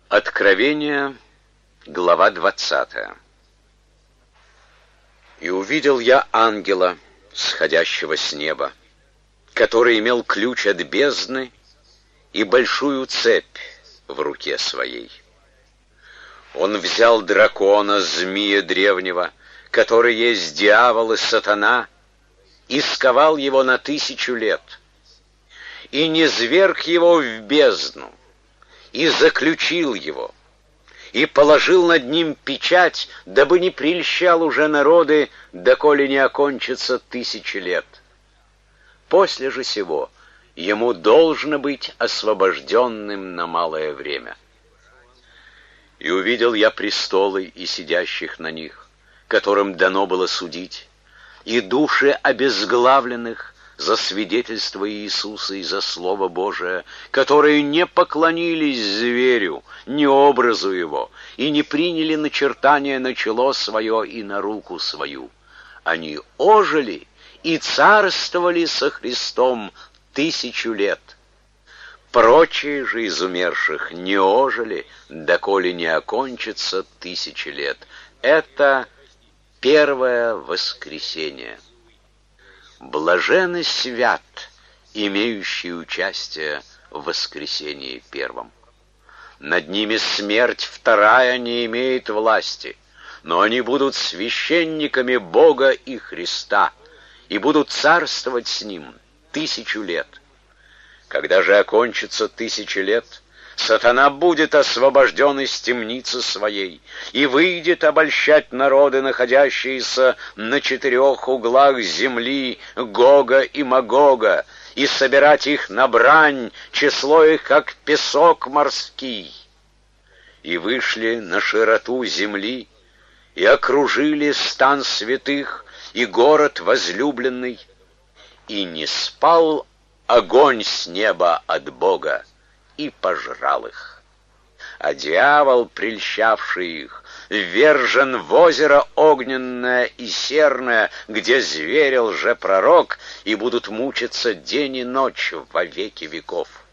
Откровение, глава 20. «И увидел я ангела, сходящего с неба, который имел ключ от бездны и большую цепь в руке своей. Он взял дракона, змея древнего, который есть дьявол и сатана, и сковал его на 1000 лет, и низвергг его в бездну, и заключил его, и положил над ним печать, дабы не прельщал уже народы, доколе не окончится 1000 лет. После же сего ему должно быть освобожденным на малое время. И увидел я престолы и сидящих на них, которым дано было судить, и души обезглавленных за свидетельство Иисуса и за Слово Божие, которые не поклонились зверю, ни образу его, и не приняли начертание на чело свое и на руку свою. Они ожили и царствовали со Христом 1000 лет. Прочие же из умерших не ожили, доколе не окончится 1000 лет. Это первое воскресение. Блажен и свят, имеющий участие в воскресении первом. Над ними смерть вторая не имеет власти, но они будут священниками Бога и Христа и будут царствовать с Ним 1000 лет. Когда же окончится 1000 лет, сатана будет освобожден из темницы своей и выйдет обольщать народы, находящиеся на 4 углах земли, Гога и Магога, и собирать их на брань, число их, как песок морский. И вышли на широту земли, и окружили стан святых и город возлюбленный, и не спал огонь с неба от Бога, и пожрал их. А дьявол, прельщавший их, ввержен в озеро огненное и серное, где зверь лжепророк, и будут мучиться день и ночь во веки веков.